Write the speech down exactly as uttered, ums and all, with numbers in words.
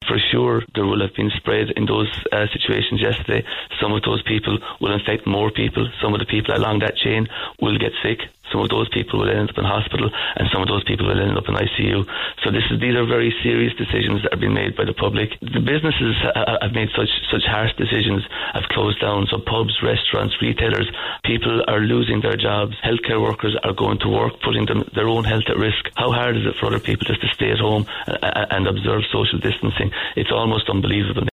for sure there will have been spread in those uh, situations yesterday. Some of those people will infect more people. Some of the people along that chain will get sick. Some of those people will end up in hospital, and some of those people will end up in I C U. So this is these are very serious decisions that are being made by the public. The businesses uh, have made such such harsh decisions, have closed down. So pubs, restaurants, retailers, people are losing their jobs. Healthcare workers are going to work, putting them, their own health at risk. How hard is it for other people just to stay at home and, and observe social distancing? It's almost unbelievable.